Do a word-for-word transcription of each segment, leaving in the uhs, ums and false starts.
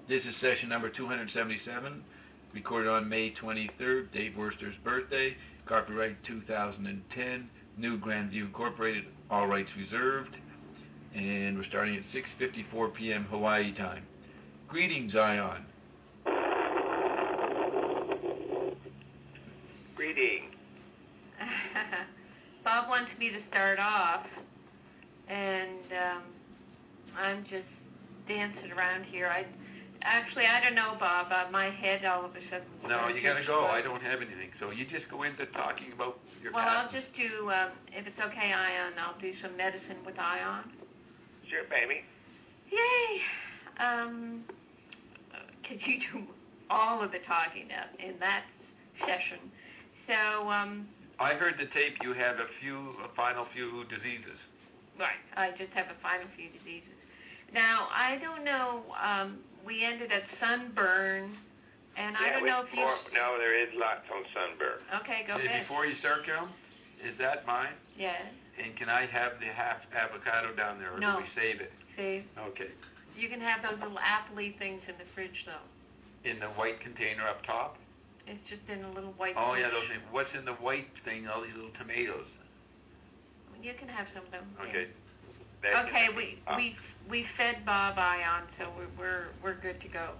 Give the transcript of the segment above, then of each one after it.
This is session number two hundred seventy-seven, recorded on May twenty-third, Dave Worster's birthday, copyright two thousand ten, New Grandview Incorporated, all rights reserved, and we're starting at six fifty-four p m Hawaii time. Greetings, Ion. Greetings. Bob wants me to start off, and um, I'm just dancing around here. I Actually, I don't know, Bob. Uh, my head all of a sudden... No, you got to go. I don't have anything. So you just go into talking about your Well, past. I'll just do, um, if it's okay, Ion, I'll do some medicine with Ion. Sure, baby. Yay! Um, could you do all of the talking in that session? So, um... I heard the tape. You have a few, a final few diseases. Right. I just have a final few diseases. Now, I don't know, um, we ended at sunburn, and I yeah, don't know if you... No, there is lots on sunburn. Okay, go Hey, ahead. Before you start, Carol, is that mine? Yes. And can I have the half avocado down there, or No. do we save it? See? Okay. You can have those little apple-y things in the fridge, though. In the white container up top? It's just in a little white Oh, fridge. yeah, those things. What's in the white thing, all these little tomatoes? You can have some of them. Okay. Yeah. Okay, we, we, we fed Bob Ion, so we're, we're, we're good to go.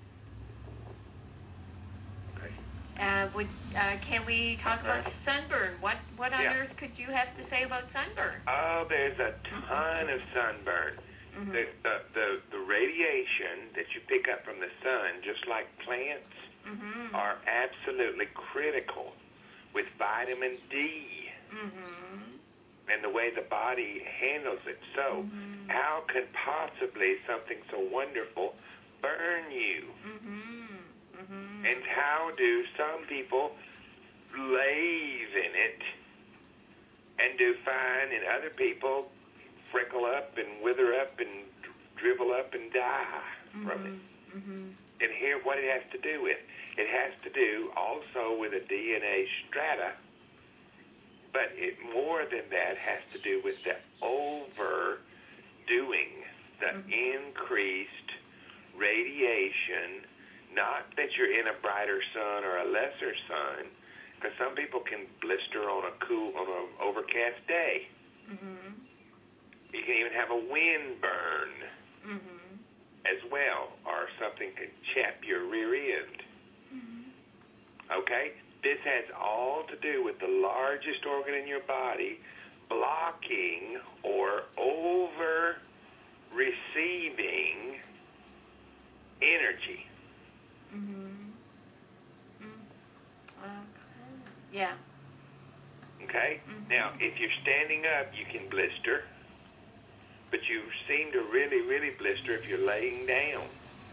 Okay. Uh, would, uh, can we talk about sunburn? What, what on Yeah. earth could you have to say about sunburn? Oh, there's a ton of sunburn. Mm-hmm. The, the, the, the radiation that you pick up from the sun, just like plants, Mm-hmm. are absolutely critical with vitamin D Mm-hmm. and the way the body handles it. So Mm-hmm. how could possibly something so wonderful burn you? Mm-hmm. Mm-hmm. And how do some people lathe in it and do fine, and other people freckle up and wither up and dribble up and die Mm-hmm. from it? Mm-hmm. And here, what it has to do with? It has to do also with a D N A strata, but it more than that has to do with the overdoing, the Mm-hmm. increased radiation. Not that you're in a brighter sun or a lesser sun, because some people can blister on a cool, on an overcast day. Mm-hmm. You can even have a wind burn Mm-hmm. as well, or something can chap your rear end. Mm-hmm. Okay? This has all to do with the largest organ in your body blocking or over receiving energy. Mm-hmm. Mm-hmm. Okay. Yeah. Okay? Mhm. Now, if you're standing up, you can blister, but you seem to really, really blister if you're laying down.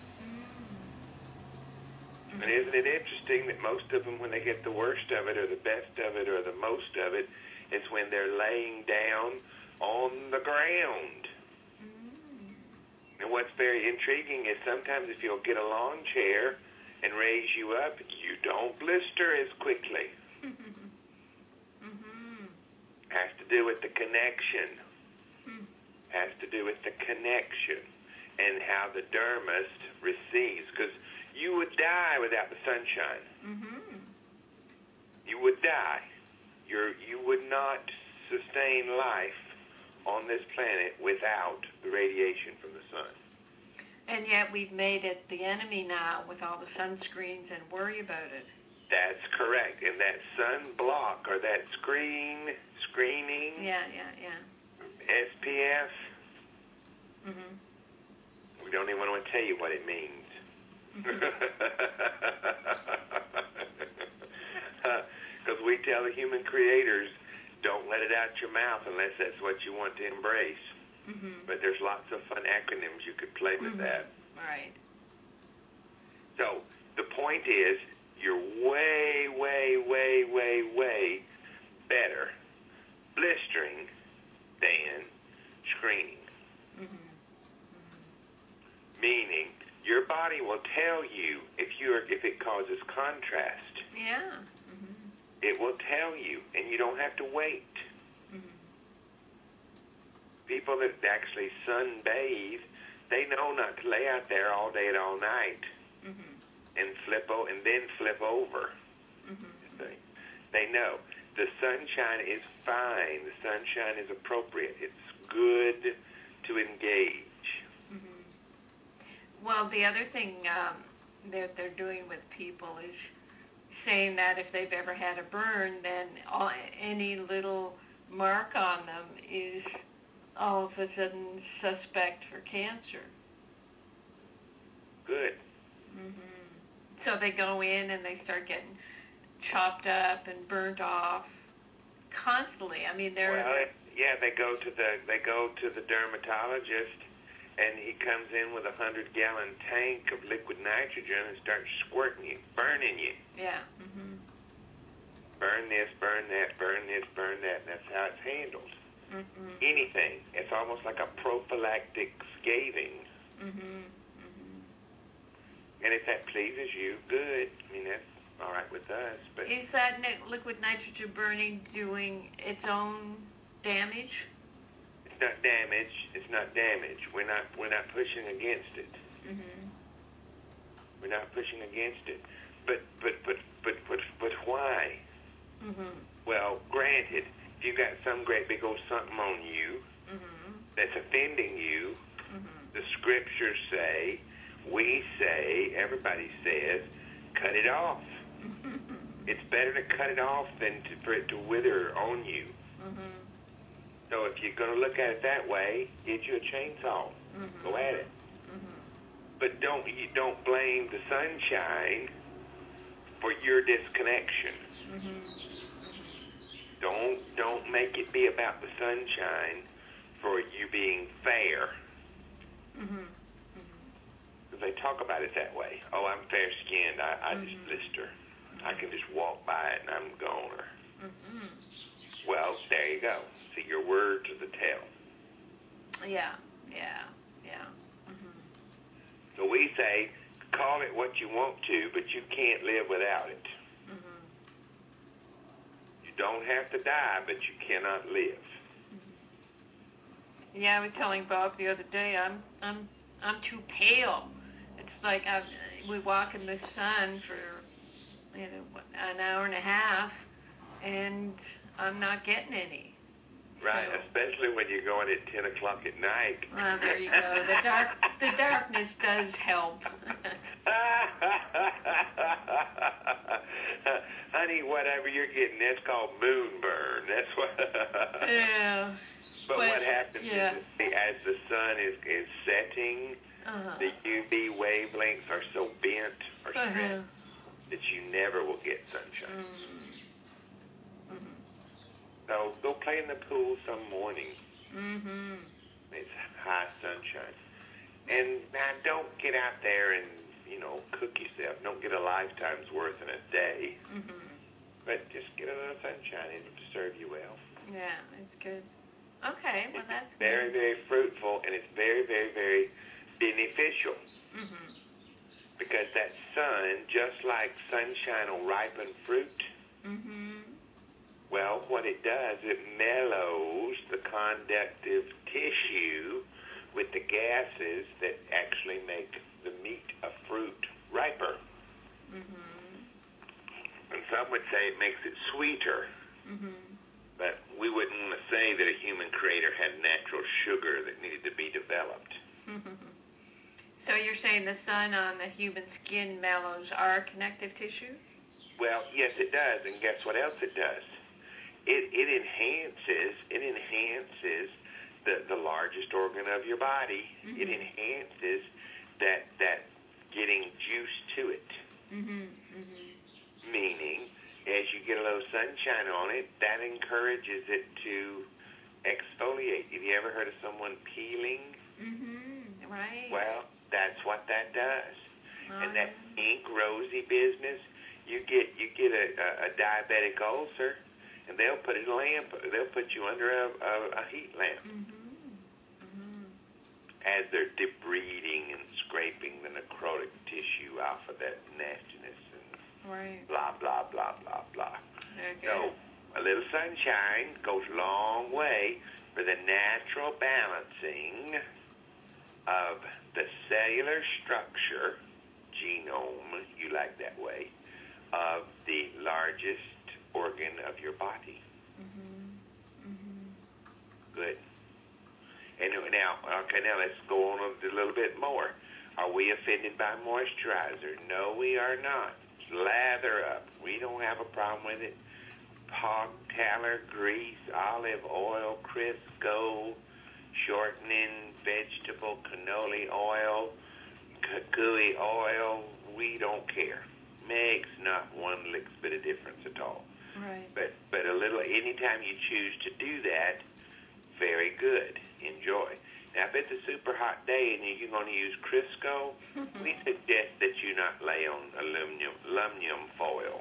Mm-hmm. And isn't it interesting that most of them, when they get the worst of it or the best of it or the most of it, is when they're laying down on the ground. Mm-hmm. And what's very intriguing is sometimes if you'll get a lawn chair and raise you up, you don't blister as quickly. Mm-hmm. Has to do with the connection. Hmm. Has to do with the connection and how the dermis receives. Because you would die without the sunshine. Mm-hmm. You would die. You're, you would not sustain life on this planet without the radiation from the sun. And yet we've made it the enemy now with all the sunscreens and worry about it. That's correct. And that sunblock or that screen, screening, Yeah, yeah, yeah. S P F, Mm-hmm. we don't even want to tell you what it means. Because we tell the human creators, don't let it out your mouth unless that's what you want to embrace. Mm-hmm. But there's lots of fun acronyms you could play with Mm-hmm. that. Right. So the point is, you're way, way, way, way, way better blistering than screening. Mm-hmm. Meaning, your body will tell you if you're if it causes contrast. Yeah. Mm-hmm. It will tell you, and you don't have to wait. Mm-hmm. People that actually sunbathe they know not to lay out there all day and all night Mhm. and flip o- and then flip over. Mhm. They, they know the sunshine is fine. The sunshine is appropriate. It's good to engage. Mhm. Well, the other thing um, that they're doing with people is saying that if they've ever had a burn, then all, any little mark on them is all of a sudden suspect for cancer. Good. Mhm. So they go in and they start getting chopped up and burnt off constantly. I mean, they're Well, it, yeah, they go to the they go to the dermatologist, and he comes in with a hundred gallon tank of liquid nitrogen and starts squirting you, burning you. yeah. Mhm. Burn this, burn that, burn this, burn that. And that's how it's handled. Mhm. Anything. It's almost like a prophylactic scathing. Mhm. Mhm. And if that pleases you, good. I mean, that's all right with us. But Is that ni- liquid nitrogen burning doing its own damage? it's not damage. It's not damage. We're not. We're not pushing against it. Mhm. We're not pushing against it. But but but but but but why? Mhm. Well, granted, if you got some great big old something on you Mhm. that's offending you, Mhm. the scriptures say, we say, everybody says, cut it off. It's better to cut it off than to, for it to wither on you. Mhm. So if you're going to look at it that way, get you a chainsaw. Mhm. Go at it. Mhm. But don't you don't blame the sunshine for your disconnection. Mhm. Don't don't make it be about the sunshine for you being fair. Mhm. Because they talk about it that way. Oh, I'm fair skinned. I, I just Mhm. blister. I can just walk by it and I'm a goner. Mhm. Well, there you go. See, your words are the tell. Yeah. Yeah. Yeah. Mhm. So we say, call it what you want to, but you can't live without it. Mhm. You don't have to die, but you cannot live. Yeah, I was telling Bob the other day, I'm I'm I'm too pale. It's like I we walk in the sun for you know an hour and a half, and I'm not getting any. Right, So, especially when you're going at ten o'clock at night. well, there you go. The dark the darkness does help. Honey, whatever you're getting, that's called moonburn. That's what. Yeah. But, But, what happens yeah. is, as the sun is, is setting, Uh-huh. the U V wavelengths are so bent or Uh-huh. stretched that you never will get sunshine. Mm. Mhm. So go play in the pool some morning. Mhm. It's high sunshine. And now don't get out there and, you know, cook yourself. Don't get a lifetime's worth in a day. Mhm. But just get a little sunshine. It'll serve you well. Yeah, it's good. Okay, well It's that's very, good. very fruitful, and it's very, very, very beneficial. Mhm. Because that sun, just like sunshine will ripen fruit, Mhm. well, what it does, it mellows the conductive tissue with the gases that actually make the meat of fruit riper. Mhm. And some would say it makes it sweeter, Mhm. but we wouldn't want to say that a human creator had natural sugar that needed to be developed. So you're saying the sun on the human skin mellows our connective tissue? Well, yes, it does, and guess what else it does? It it enhances it enhances the, the largest organ of your body. Mhm. It enhances that that getting juice to it. Mhm. Mhm. Meaning, as you get a little sunshine on it, that encourages it to exfoliate. Have you ever heard of someone peeling? Mhm. Right. Well, that's what that does. Oh, And that yeah. pink rosy business, you get you get a, a, a diabetic ulcer, and they'll put a lamp, they'll put you under a, a, a heat lamp Mhm. Mhm. as they're debriding and scraping the necrotic tissue off of that nastiness and Right. blah blah blah blah blah. Very good. So a little sunshine goes a long way for the natural balancing of the cellular structure, genome, you like that way, of the largest organ of your body. Mhm. Mhm. Good. And now, okay, now let's go on a little bit more. Are we offended by moisturizer? No, we are not. Lather up. We don't have a problem with it. Hog tallow, grease, olive oil, Crisco, shortening, vegetable, canola oil, gooey oil. We don't care. Makes not one lick's bit of difference at all. Right. But but a little. Anytime you choose to do that, very good. Enjoy. Now, if it's a super hot day and you're going to use Crisco, we suggest that you not lay on aluminum aluminum foil.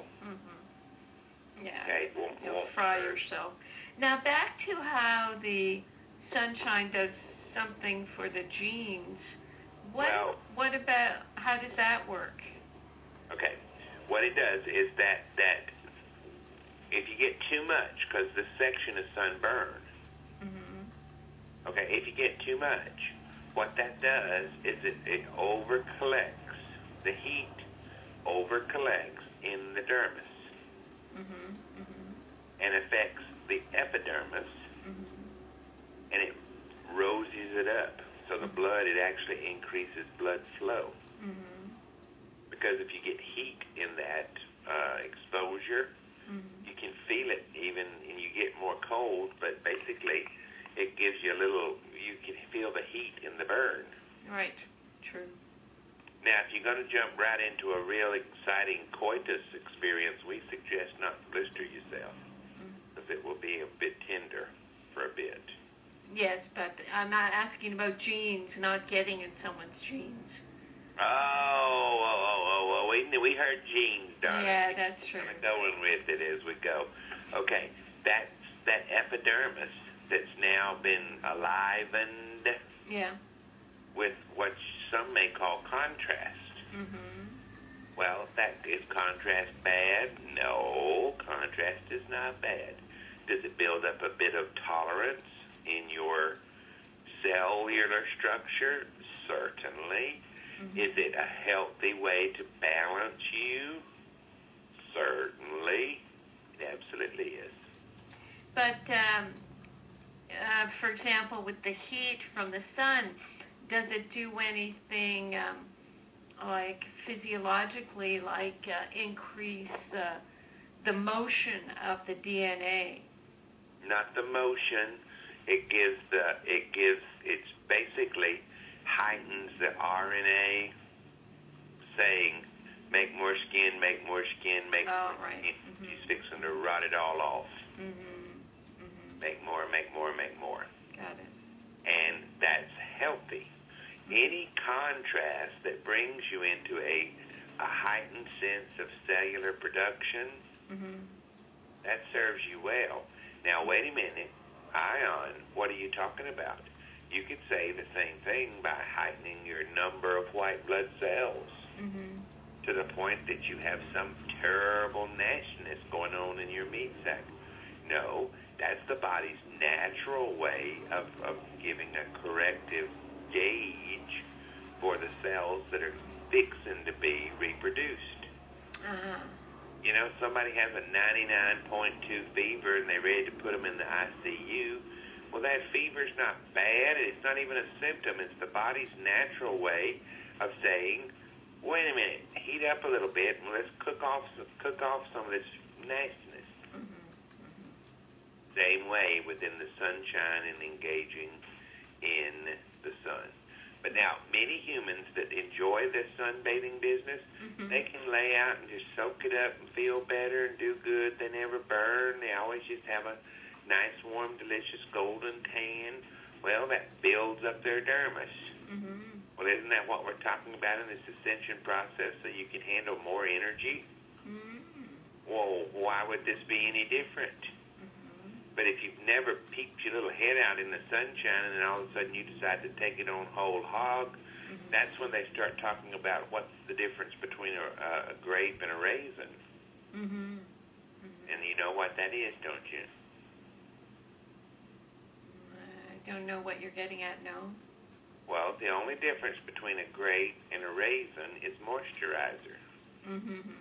Mhm. Yeah. Okay, it won't, You'll won't fry hurt. yourself. Now back to how the sunshine does something for the genes. What Well- what about how does that work? Okay, what it does is that that if you get too much, because this section is sunburned. Mhm. Okay, if you get too much, what that does is it, it over collects, the heat over collects in the dermis Mhm. Mhm. and affects the epidermis, Mhm. and it roses it up. So the blood, it actually increases blood flow. Mhm. Because if you get heat in that uh, exposure, Mhm. you can feel it even, and you get more cold, but basically it gives you a little, you can feel the heat in the burn. Right. True. Now, if you're going to jump right into a real exciting coitus experience, we suggest not to blister yourself, because it will be a bit tender for a bit. Yes, but I'm not asking about genes, not getting in someone's genes. Oh, oh, oh, oh, oh, we, we heard genes, darling. Yeah, that's true. We're going with it as we go. Okay, that's that epidermis that's now been alivened Yeah. with what some may call contrast. Mhm. Well, that is contrast bad? No, contrast is not bad. Does it build up a bit of tolerance in your cellular structure? Certainly. Mhm. Is it a healthy way to balance you? Certainly. It absolutely is. But um, uh, for example, with the heat from the sun, does it do anything um, like physiologically, like uh, increase uh, the motion of the D N A? Not the motion. It gives the, it gives, it's basically heightens the R N A saying, make more skin, make more skin, make Oh, more right. skin. Mhm. She's fixing to rot it all off. Mhm. Mhm. Make more, make more, make more. Got it. And that's healthy. Any contrast that brings you into a, a heightened sense of cellular production, Mhm. that serves you well. Now, wait a minute. Ion, what are you talking about? You could say the same thing by heightening your number of white blood cells Mhm. to the point that you have some terrible nastiness going on in your meat sac. No, that's the body's natural way of, of giving a corrective gauge for the cells that are fixing to be reproduced. Uh-huh. You know, somebody has a ninety-nine point two fever and they're ready to put them in the I C U. Well, that fever's not bad. It's not even a symptom. It's the body's natural way of saying, wait a minute, heat up a little bit and let's cook off some, cook off some of this nastiness. Mhm. Same way within the sunshine and engaging in the sun. But now, many humans that enjoy this sunbathing business, Mhm. they can lay out and just soak it up and feel better and do good. They never burn. They always just have a nice, warm, delicious golden tan. Well, that builds up their dermis. Mhm. Well, isn't that what we're talking about in this ascension process, so you can handle more energy? Mhm. Well, why would this be any different? Mhm. But if you've never peeked your little head out in the sunshine and then all of a sudden you decide to take it on whole hog, Mhm. that's when they start talking about what's the difference between a, a grape and a raisin. Mhm. Mhm. And you know what that is, don't you? I don't know what you're getting at, no. Well, the only difference between a grape and a raisin is moisturizer. Mm-hmm. Mm-hmm.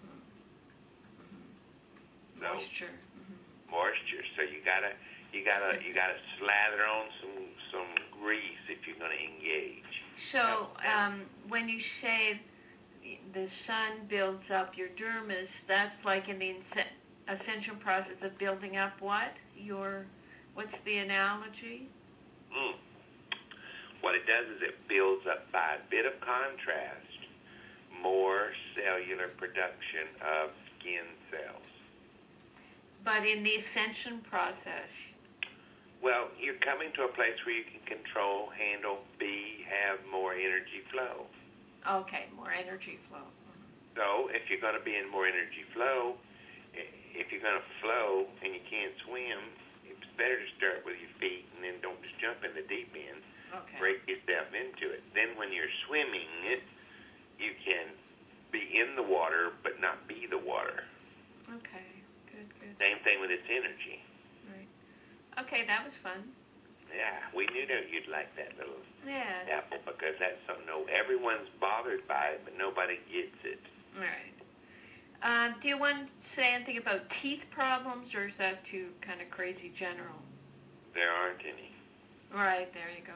So, Moisture. Mm-hmm. moisture. So you gotta, you gotta, you gotta slather on some some grease if you're gonna engage. So, um, when you say the sun builds up your dermis, that's like in the inse- essential process of building up what? Your, what's the analogy? Mm. What it does is it builds up by a bit of contrast more cellular production of skin cells. But in the ascension process. Well, you're coming to a place where you can control, handle, be, have more energy flow. Okay, more energy flow. Mm-hmm. So if you're going to be in more energy flow, if you're going to flow and you can't swim, it's better to start with your feet and then don't just jump in the deep end. Okay. Break yourself into it. Then when you're swimming, you can be in the water but not be the water. Okay, good, good. Same thing with its energy. Right. Okay, that was fun. Yeah, we knew that you'd like that little Yeah. apple because that's something no everyone's bothered by it, but nobody gets it. All right. Uh, do you want to say anything about teeth problems, or is that too kind of crazy general? There aren't any. All right, there you go.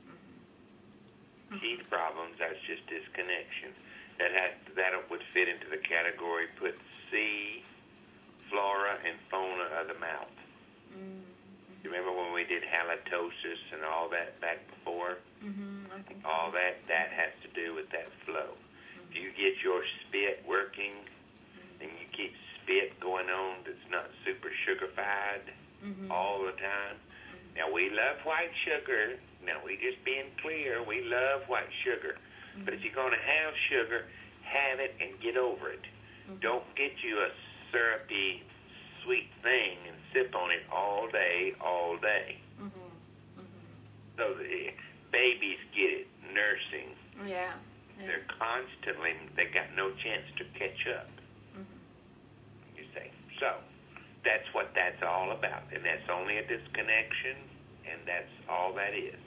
Mm-hmm. Teeth problems, that's just disconnection. That has that would fit into the category put C, flora and fauna of the mouth. Mm-hmm. You remember when we did halitosis and all that back before? Mm-hmm, I think so. All that, that has to do with that flow. Mm-hmm. If you get your spit working and you keep spit going on that's not super sugarified mm-hmm. all the time. Mm-hmm. Now, we love white sugar. Now, we just being clear, we love white sugar. Mm-hmm. But if you're going to have sugar, have it and get over it. Mm-hmm. Don't get you a syrupy, sweet thing and sip on it all day, all day. Mm-hmm. Mm-hmm. So the babies get it, nursing. Yeah. yeah. They're constantly, they got no chance to catch up, mm-hmm. you say. So that's what that's all about. And that's only a disconnection, and that's all that is.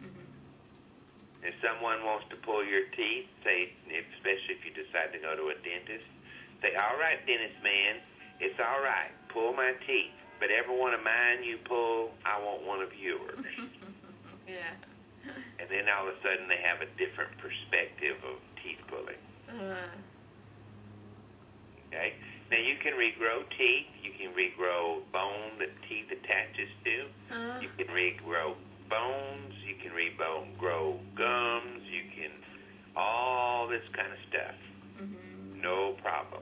Mm-hmm. If someone wants to pull your teeth, say, especially if you decide to go to a dentist, say, all right, dentist man, it's all right. Pull my teeth. But every one of mine you pull, I want one of yours. Yeah. And then all of a sudden they have a different perspective of teeth pulling. Uh. Okay? Now you can regrow teeth. You can regrow bone that teeth attaches to. Uh. You can regrow bones. You can regrow gums. You can, all this kind of stuff. Mm-hmm. No problem.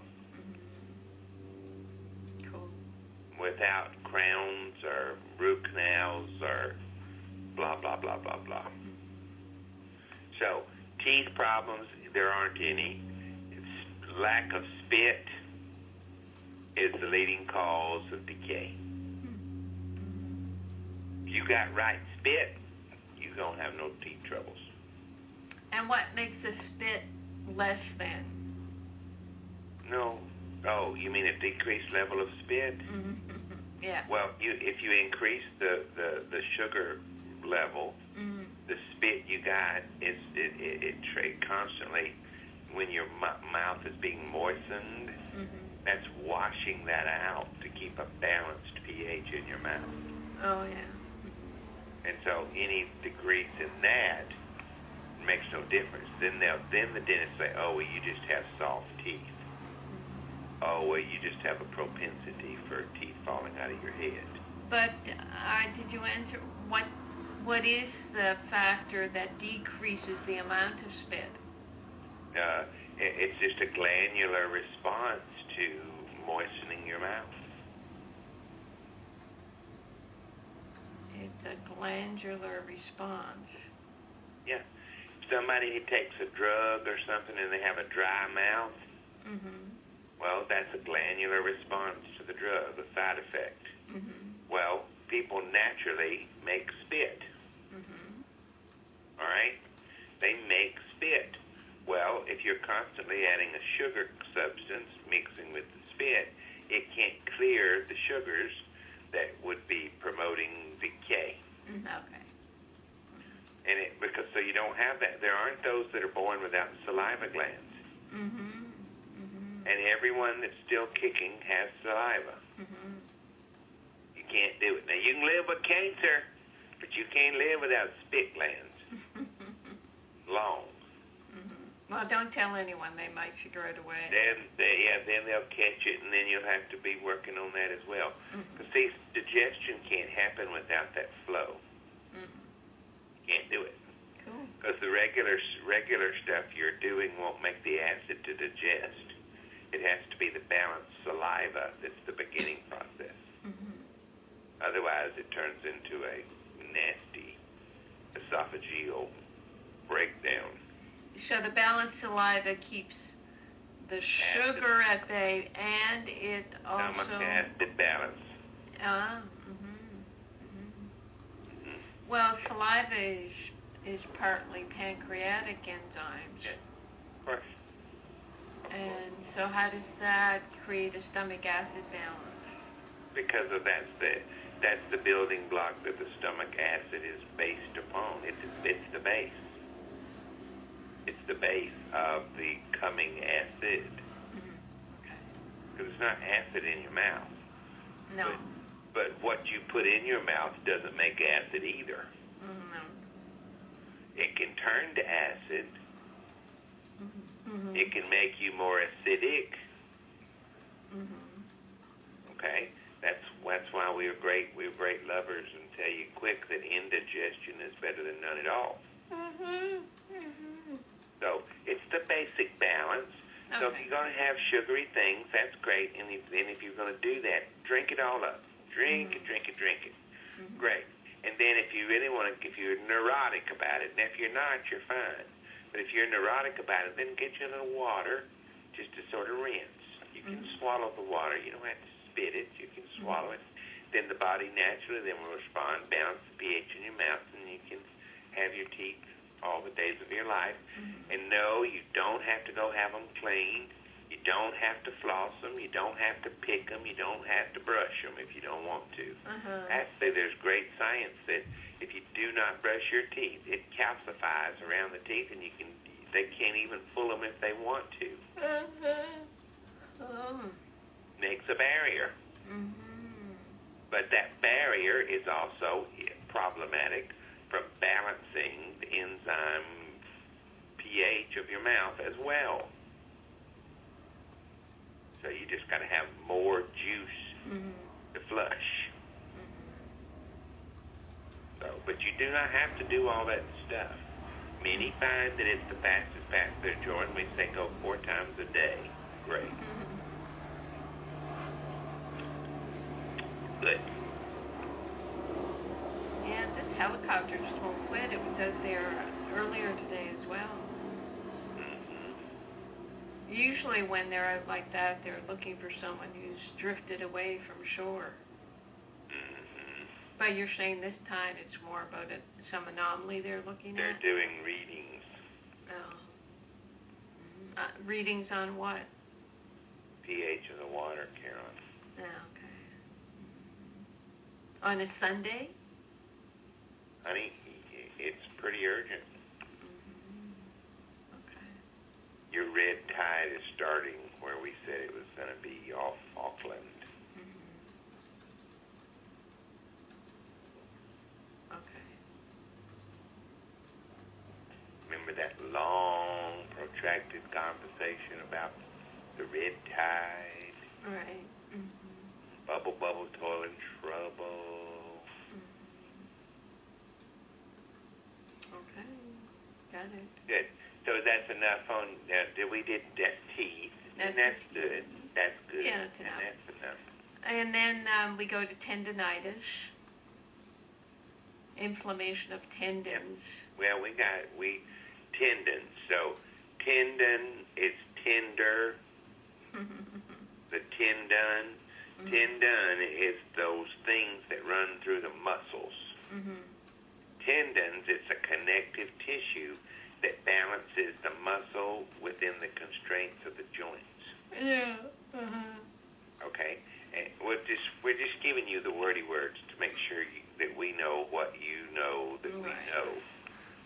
Without crowns or root canals or blah, blah, blah, blah, blah. So, teeth problems, there aren't any. It's lack of spit is the leading cause of decay. If you got right spit, you don't have no teeth troubles. And what makes the spit less than? No. Oh, you mean a decreased level of spit? Mm-hmm. Yeah. Well, you if you increase the, the, the sugar level, mm-hmm. the spit you got is it it, it trade constantly when your m- mouth is being moistened. Mm-hmm. That's washing that out to keep a balanced pH in your mouth. Oh yeah. And so any decrease in that makes no difference. Then they'll then the dentist say, oh, well, you just have soft teeth. Oh, well, you just have a propensity for teeth falling out of your head. But uh, did you answer what? What is the factor that decreases the amount of spit? Uh, it, it's just a glandular response to moistening your mouth. It's a glandular response. Yeah. Somebody who takes a drug or something and they have a dry mouth. Mm-hmm. Well, that's a glandular response to the drug, a side effect. Mm-hmm. Well, people naturally make spit. Mm-hmm. All right? They make spit. Well, if you're constantly adding a sugar substance mixing with the spit, it can't clear the sugars that would be promoting decay. Mm-hmm. Okay. And it, because so you don't have that. There aren't those that are born without saliva glands. Mhm. Mhm. And everyone that's still kicking has saliva. Mhm. You can't do it. Now, you can live with cancer, but you can't live without spit glands. Long. Mhm. Well, don't tell anyone. They might figure it away. Then, they, yeah, then they'll catch it, and then you'll have to be working on that as well. Mhm. Because, see, digestion can't happen without that flow. Mhm. Can't do it. Cool. Because the regular regular stuff you're doing won't make the acid to digest. It has to be the balanced saliva that's the beginning process. Mhm. Otherwise, it turns into a nasty esophageal breakdown. So the balanced saliva keeps the sugar at bay, and it Stomach also. acid balance. Ah. Mhm. Mhm. Mhm. Well, saliva is is partly pancreatic enzymes. Yeah. Of course. And so how does that create a stomach acid balance? Because of that's the that's the building block that the stomach acid is based upon. It's it's the base. It's the base of the coming acid. Mhm. Okay. Because it's not acid in your mouth. No. But, but what you put in your mouth doesn't make acid either. Mhm. No. It can turn to acid. Mhm. It can make you more acidic. Mhm. Okay, that's that's why we're great. We're great lovers, and tell you quick that indigestion is better than none at all. Mhm. Mhm. So it's the basic balance. So if Okay. you're going to have sugary things, that's great. And if, and if you're going to do that, drink it all up. Drink it, Mhm. drink it, drink it. Mhm. Great. And then if you really want to, if you're neurotic about it, and if you're not, you're fine. But if you're neurotic about it, then get you a little water just to sort of rinse. You can Mhm. swallow the water. You don't have to spit it. You can swallow it. Then the body naturally then will respond, balance the pH in your mouth, and you can have your teeth all the days of your life. Mhm. And no, you don't have to go have them cleaned. You don't have to floss them. You don't have to pick them. You don't have to brush them if you don't want to. Uh-huh. Actually, there's great science that if you do not brush your teeth, it calcifies around the teeth, and you can they can't even pull them if they want to. Uh-huh. Oh. Makes a barrier. Mhm. But that barrier is also problematic from balancing the enzyme pH of your mouth as well. So you just got to have more juice Mhm. to flush. Mhm. So, but you do not have to do all that stuff. Many find that it's the fastest path to their joy, and we say go four times a day. Great. Mhm. Good. Yeah, this helicopter just won't quit. It was out there earlier today as well. Mm-hmm. Usually when they're out like that, they're looking for someone who's drifted away from shore. Mm-hmm. But you're saying this time it's more about a, some anomaly they're looking They're at? doing readings. Oh. Mhm. Uh, readings on what? pH of the water, Carolyn. Oh, okay. Mhm. On a Sunday? Honey, it's pretty urgent. Mhm. Okay. Your red tide is starting where we said it was going to be off Auckland. Mhm. Okay. Remember that long, protracted conversation about the red tide? Right. Mhm. Bubble, bubble, toil and trouble. Mhm. Okay. Got it. Good. So that's enough on, uh, did we did that teeth, That's and that's teeth. good. That's good. Yeah, that's and enough. that's enough. And then um, we go to tendonitis, inflammation of tendons. Well, we got, we, tendons. So tendon is tender. The tendon. Mhm. Tendon is those things that run through the muscles. Mhm. Tendons, it's a connective tissue that balances the muscle within the constraints of the joints. Yeah. Uh-huh. Okay? And we're just we're just giving you the wordy words to make sure you, that we know what you know that we Right. know.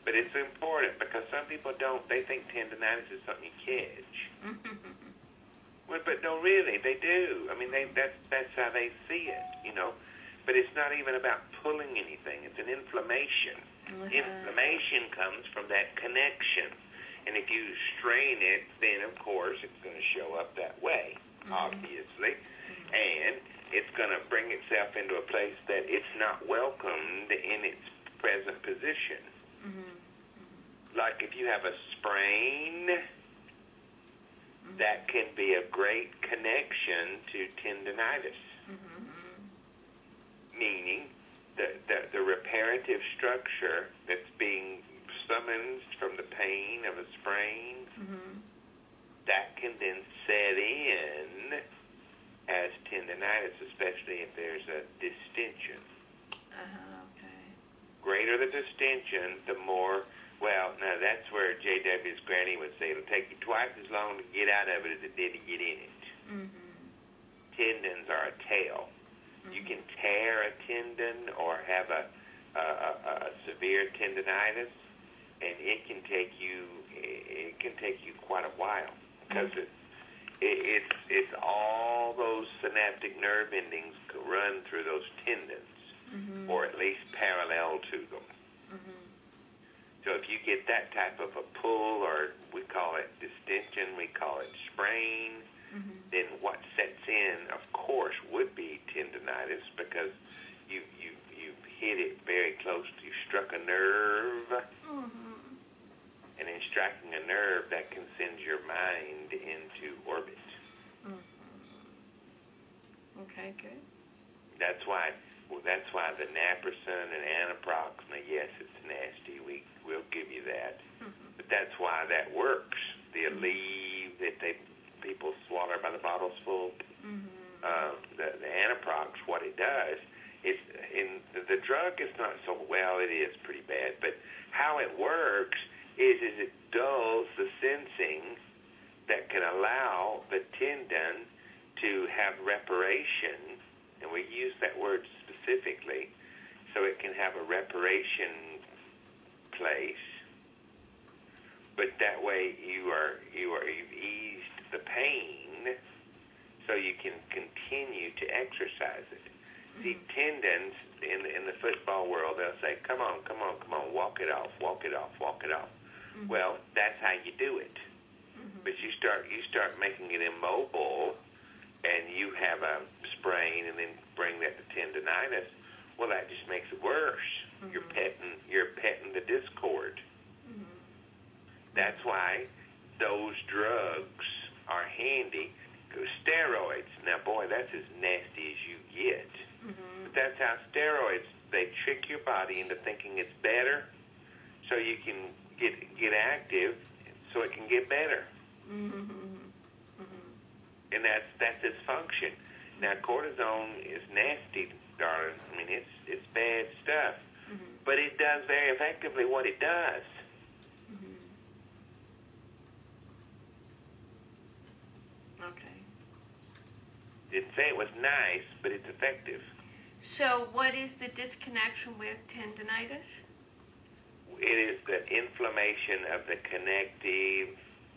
But it's important because some people don't. They think tendonitis is something you catch. Well, but no, really, they do. I mean, they that's that's how they see it, you know. But it's not even about pulling anything. It's an inflammation. Uh-huh. Inflammation comes from that connection. And if you strain it, then, of course, it's going to show up that way, mm-hmm. obviously. Mm-hmm. And it's going to bring itself into a place that it's not welcomed in its present position. Mm-hmm. Like if you have a sprain, mm-hmm. that can be a great connection to tendonitis. Mm-hmm. Meaning the, the, the reparative structure that's being summoned from the pain of a sprain, mm-hmm. that can then set in as tendonitis, especially if there's a distension. Uh-huh, okay. Greater the distension, the more, well, now that's where J W's granny would say it'll take you twice as long to get out of it as it did to get in it. Mm-hmm. Tendons are a tail. Mm-hmm. You can tear a tendon or have a, a, a, a severe tendonitis, and it can take you it can take you quite a while because mm-hmm. it, it, it's it's all those synaptic nerve endings run through those tendons, mm-hmm. or at least parallel to them. Mm-hmm. So if you get that type of a pull, or we call it distension, we call it sprain, mm-hmm. then what sets in, of course, would be tendonitis because you you you hit it very close. You struck a nerve, mm-hmm. and in striking a nerve, that can send your mind into orbit. Mm-hmm. Okay, good. That's why. Well, that's why the naproxen and anaproxen. Yes, it's nasty. We will give you that, mm-hmm. but that's why that works. The Aleve that they people swallow by the bottles full. Mm-hmm. Uh, the, the anaprox, what it does is, in the, the drug is not so well. It is pretty bad, but how it works is, is it dulls the sensing that can allow the tendon to have reparation, and we use that word specifically, so it can have a reparation place. But that way, you are you are you've eased the pain, so you can continue to exercise it. Mm-hmm. See, tendons in in the football world, they'll say, "Come on, come on, come on, walk it off, walk it off, walk it off." Mm-hmm. Well, that's how you do it. Mm-hmm. But you start you start making it immobile, and you have a sprain, and then bring that to tendonitis. Well, that just makes it worse. Mm-hmm. You're petting you're petting the discord. Mm-hmm. That's why those drugs are handy. Steroids, now boy, that's as nasty as you get. Mm-hmm. But that's how steroids, they trick your body into thinking it's better, so you can get get active, so it can get better. Mm-hmm. Mm-hmm. And that's that's its function. Now cortisone is nasty, darling. I mean, it's it's bad stuff, mm-hmm. but it does very effectively what it does. Okay. Didn't say it was nice, but it's effective. So what is the disconnection with tendonitis? It is the inflammation of the connective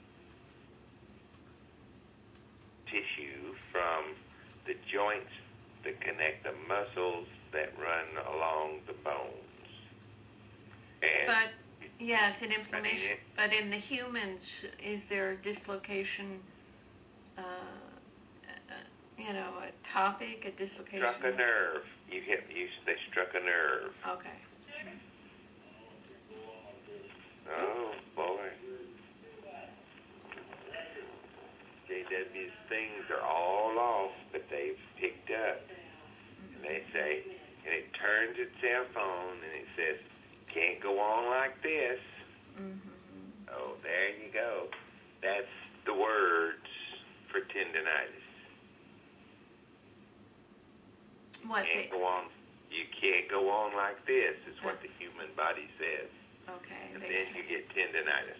tissue from the joints that connect the muscles that run along the bones. And but, yeah, it's an inflammation. It, but in the humans, is there a dislocation? Uh, uh, you know, a topic, a dislocation? Struck a nerve. You hit, you, they struck a nerve. Okay. Oh, boy. J W's things are all off, but they've picked up. And they say, and it turns itself on, and it says, can't go on like this. Mm-hmm. Oh, there you go. That's the words for tendonitis. What can't they, go on. You can't go on like this, is what the human body says. Okay. And then you get tendonitis.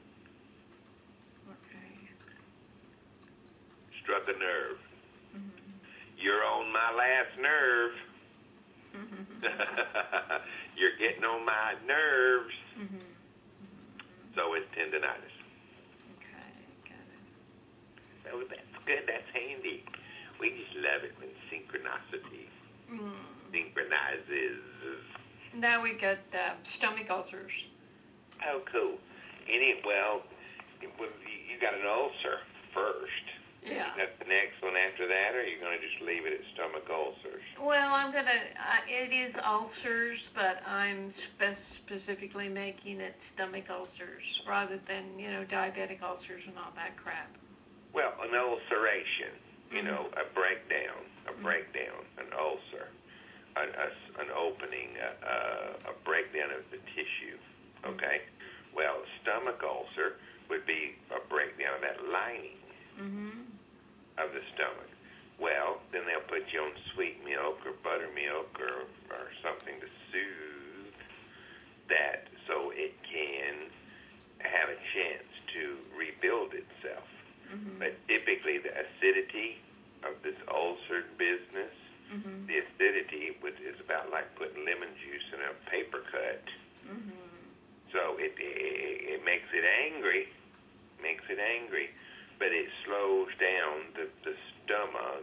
Okay. Struck a nerve. Mm-hmm. You're on my last nerve. Mm-hmm. You're getting on my nerves. Mm-hmm. So is tendonitis. Okay, got it. So that's good. That's handy. We just love it when synchronicity Mm. synchronizes. Now we got uh, stomach ulcers. Oh, cool. Any well, when you you got an ulcer first. Yeah. Is that the next one after that, or are you going to just leave it at stomach ulcers? Well, I'm gonna. Uh, it is ulcers, but I'm spe- specifically making it stomach ulcers rather than you know diabetic ulcers and all that crap. Well, an ulceration, you Mhm. know, a breakdown, a Mhm. breakdown, an ulcer, an, a, an opening, a, a, a breakdown of the tissue. Okay. Well, stomach ulcer would be a breakdown of that lining Mhm. of the stomach. Well, then they'll put you on sweet milk or buttermilk or, or something to soothe that so it can have a chance to rebuild itself. Mhm. But typically the acidity of this ulcer business, Mhm. the acidity would, is about like putting lemon juice in a paper cut. Mhm. So it, it, it makes it angry, makes it angry. But it slows down the, the stomach,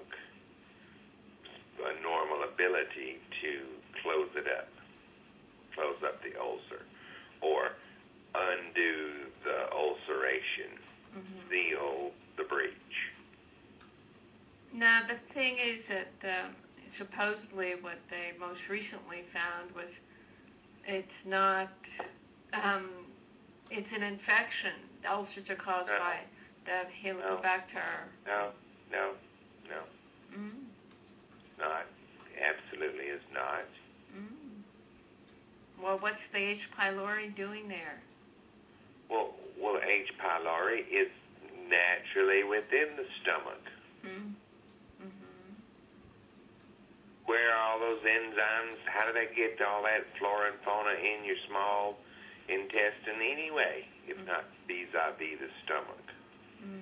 a normal ability to close it up, close up the ulcer, or undo the ulceration, Mhm. seal the breach. Now the thing is that um, supposedly what they most recently found was it's not. Um, it's an infection. The ulcers are caused No. by the Helicobacter. No, no, no, Mm. not. Absolutely is not. Mm. Well, what's the H. pylori doing there? Well, well, H. pylori is naturally within the stomach. Mm. Mm-hmm. Where are all those enzymes? How do they get all that flora and fauna in your small intestine anyway, if Mm. not vis-a-vis the stomach? Mm.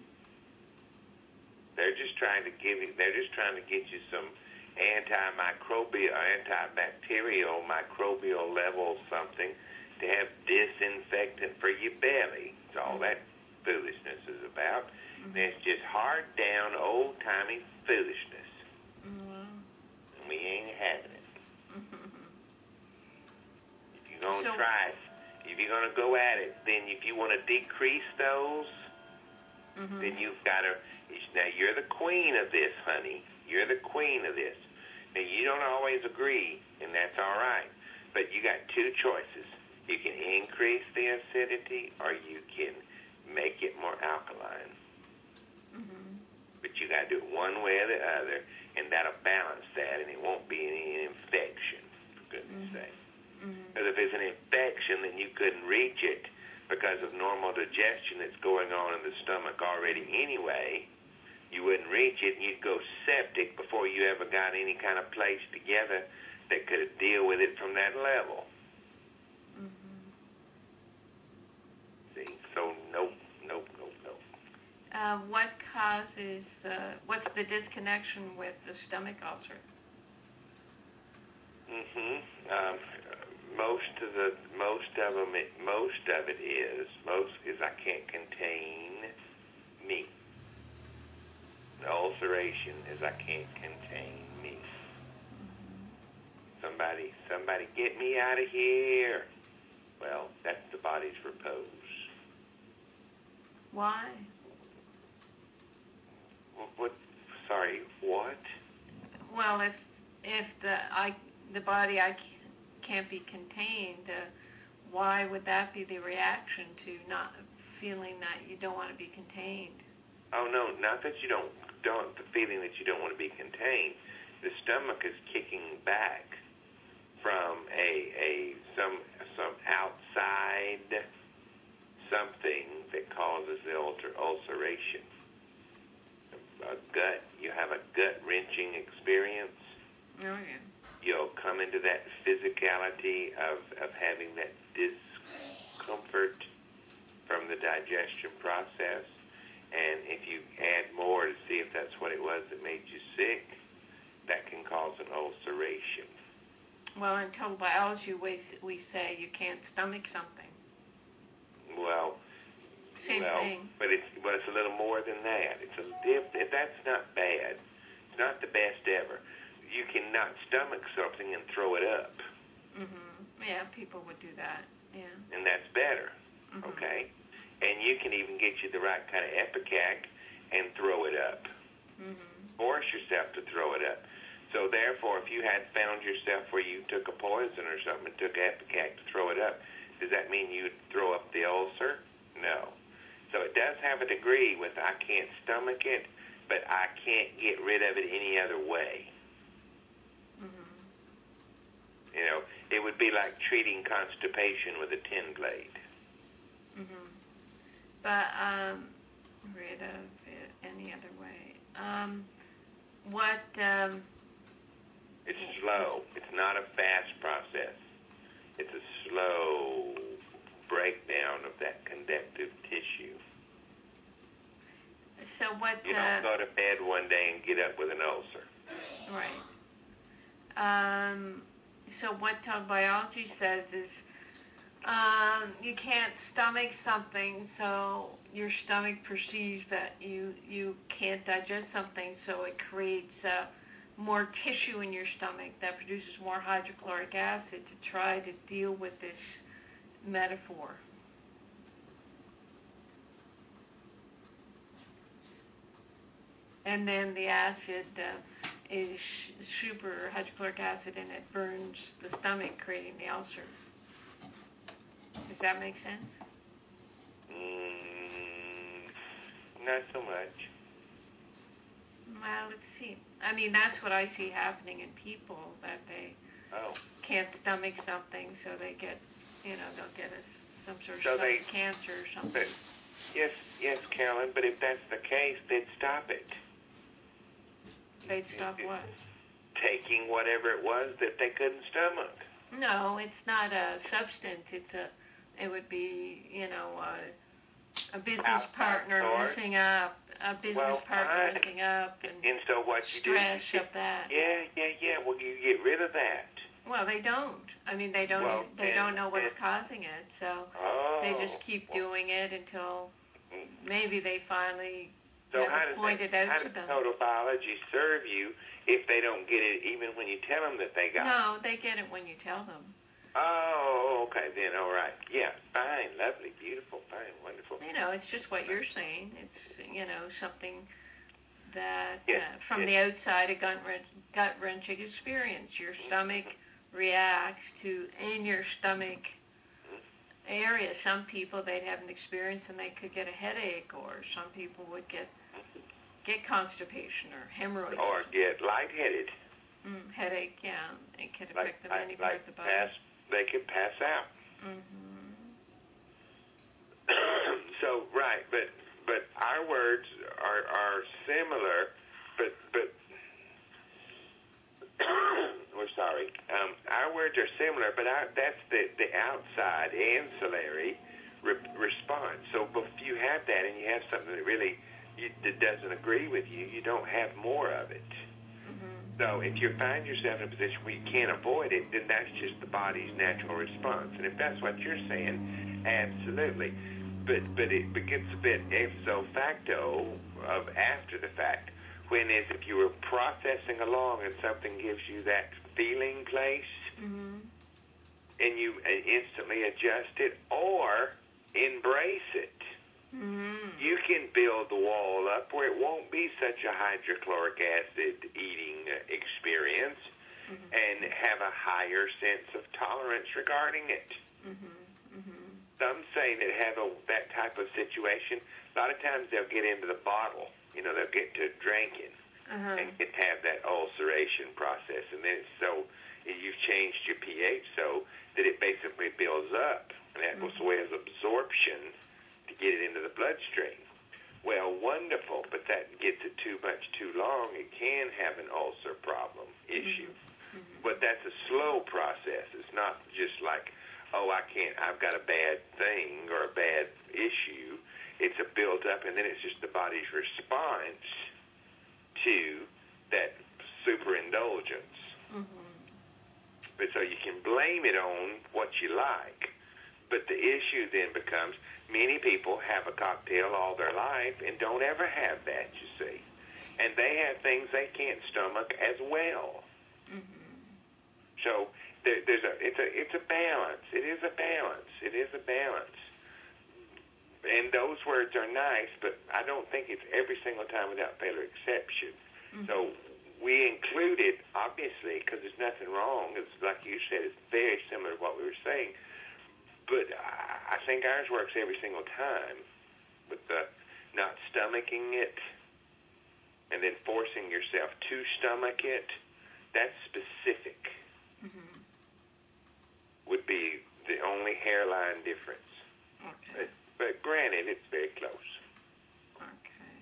They're just trying to give you, they're just trying to get you some antimicrobial, antibacterial, microbial level something to have disinfectant for your belly. That's all that foolishness is about. Mm-hmm. And it's just hard down, old-timey foolishness. Mm. And we ain't having it. Mm-hmm. If you're going to So- try it, if you're going to go at it, then if you want to decrease those, Mm-hmm. then you've got to, now you're the queen of this, honey. You're the queen of this. Now, you don't always agree, and that's all right. But you got two choices. You can increase the acidity, or you can make it more alkaline. Mm-hmm. But you got to do it one way or the other, and that'll balance that, and it won't be any infection, for goodness Mhm. sake. Mm-hmm. Because if it's an infection, then you couldn't reach it because of normal digestion that's going on in the stomach already anyway. You wouldn't reach it, and you'd go septic before you ever got any kind of place together that could deal with it from that level. Mm-hmm. See? So, nope, nope, nope, nope. Uh, what causes the, what's the disconnection with the stomach ulcer? Mm-hmm. Um, most of the, most of them, it, most of it is, most is I can't contain meat. The ulceration is I can't contain meat. Somebody, somebody get me out of here. Well, that's the body's repose. Why? What, what sorry, what? Well, if if the I the body I c- can't be contained, uh, why would that be the reaction to not feeling that you don't want to be contained? Oh, no, not that you don't, don't, the feeling that you don't want to be contained. The stomach is kicking back from a, a, some, some outside something that causes the ulcer, ulceration. A gut, you have a gut-wrenching experience. Oh yeah. You'll come into that physicality of, of having that discomfort from the digestion process. And if you add more to see if that's what it was that made you sick, that can cause an ulceration. Well, in total biology, we we say you can't stomach something. Well, Same well, thing. but it's but it's a little more than that. It's a diff. That's not bad. It's not the best ever. You cannot stomach something and throw it up, Mhm. Yeah, people would do that. Yeah. and that's better. Mhm. Okay, and you can even get you the right kind of ipecac and throw it up. Mhm. Force yourself to throw it up. So therefore, if you had found yourself where you took a poison or something and took ipecac to throw it up, does that mean you'd throw up the ulcer? No. So it does have a degree with I can't stomach it, but I can't get rid of it any other way. Mhm. You know, it would be like treating constipation with a tin blade. Mhm. But um, rid of it any other way. Um, what? Um, It's slow. It's not a fast process. It's a slow breakdown of that conductive tissue. so what? You Uh, don't go to bed one day and get up with an ulcer. Right. Um, so what telebiology says is um, you can't stomach something, so your stomach perceives that you you can't digest something, so it creates uh, more tissue in your stomach that produces more hydrochloric acid to try to deal with this metaphor. And then the acid uh, is super hydrochloric acid, and it burns the stomach, creating the ulcer. Does that make sense? Mm, not so much. Well, let's see. I mean, that's what I see happening in people, that they Oh. can't stomach something, so they get, you know, they'll get a, some sort of So stomach they- cancer or something. But yes, yes, Carolyn. But if that's the case, then stop it. They'd stop what? Taking whatever it was that they couldn't stomach. No, it's not a substance. It's a, it would be, you know, a, a business Outside partner source. messing up, a business Well, partner fine. messing up, and And so what you do? stress you of that. Yeah, yeah, yeah. Well, you get rid of that. Well, they don't. I mean, they don't. Well, they then- don't know what's then- causing it, so Oh. they just keep well, doing it until maybe they finally So have how it does pointed that, out how to does them. total biology serve you if they don't get it even when you tell them that they got it? No, they get it when you tell them. Oh, okay, then, all right. Yeah, fine, lovely, beautiful, fine, wonderful. You know, it's just what you're saying. It's, you know, something that Yes, uh, from yes. the outside, a gut wrench, gut wrenching experience. Your stomach reacts to in your stomach area. Some people, they'd have an experience and they could get a headache, or some people would get get constipation or hemorrhoids. Or get lightheaded. Mm, headache, yeah. It could Like, affect them like, any part like of the body. pass, they could pass out. Mm-hmm. So, right, but but our words are, are similar, but, but we're sorry. Um, our words are similar, but our, that's the, the outside, ancillary re- response. So if you have that and you have something that really you, that doesn't agree with you, you don't have more of it. Mm-hmm. So if you find yourself in a position where you can't avoid it, then that's just the body's natural response. And if that's what you're saying, absolutely. But but it gets a bit ipso facto of after the fact. When is if you were processing along and something gives you that feeling place, Mm-hmm. and you instantly adjust it or embrace it. Mm-hmm. You can build the wall up where it won't be such a hydrochloric acid eating uh, experience, Mm-hmm. and have a higher sense of tolerance regarding it. Mm-hmm. Mm-hmm. Some say that have a, that type of situation, a lot of times they'll get into the bottle. You know, they'll get to drinking Uh-huh. and get to have that ulceration process. And then it's so, you've changed your pH so that it basically builds up. And that was the way of absorption to get it into the bloodstream. Well, wonderful, but that gets it too much too long. It can have an ulcer problem issue. Mm-hmm. But that's a slow process. It's not just like, oh, I can't, I've got a bad thing or a bad issue. It's a build up, and then it's just the body's response to that superindulgence. Mm-hmm. But so you can blame it on what you like, but the issue then becomes many people have a cocktail all their life and don't ever have that, you see. And they have things they can't stomach as well. Mm-hmm. So there, there's a it's a it's a balance. It is a balance. It is a balance. And those words are nice, but I don't think it's every single time without failure exception. Mm-hmm. So we include it, obviously, because there's nothing wrong. It's like you said, it's very similar to what we were saying. But I, I think ours works every single time with the not stomaching it and then forcing yourself to stomach it. That's specific. Mm-hmm. Would be the only hairline difference. Okay. But, but granted, it's very close. Okay.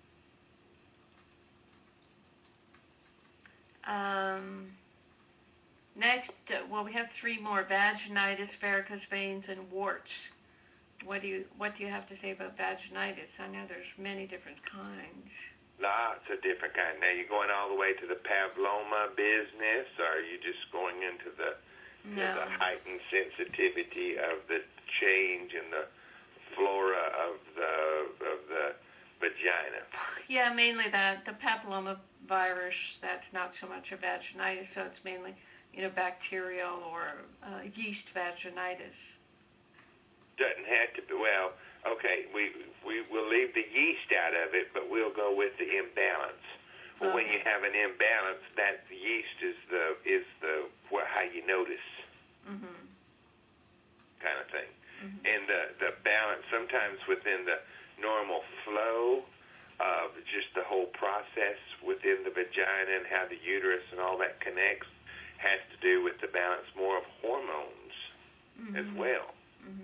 Um, next, uh, well, we have three more: vaginitis, varicose veins, and warts. What do you What do you have to say about vaginitis? I know there's many different kinds. Lots of different kinds. Now, you going all the way to the pavloma business, or are you just going into the, no. the heightened sensitivity of the change in the flora of the of the vagina? Yeah, mainly that. The papilloma virus, that's not so much a vaginitis, so it's mainly, you know, bacterial or uh, yeast vaginitis. Doesn't have to be. Well, okay, we we will leave the yeast out of it, but we'll go with the imbalance. Well, okay. When you have an imbalance, that yeast is the is the what, how you notice, mm-hmm. kind of thing. Mm-hmm. And the the balance sometimes within the normal flow of just the whole process within the vagina and how the uterus and all that connects has to do with the balance more of hormones mm-hmm. as well. Mm-hmm.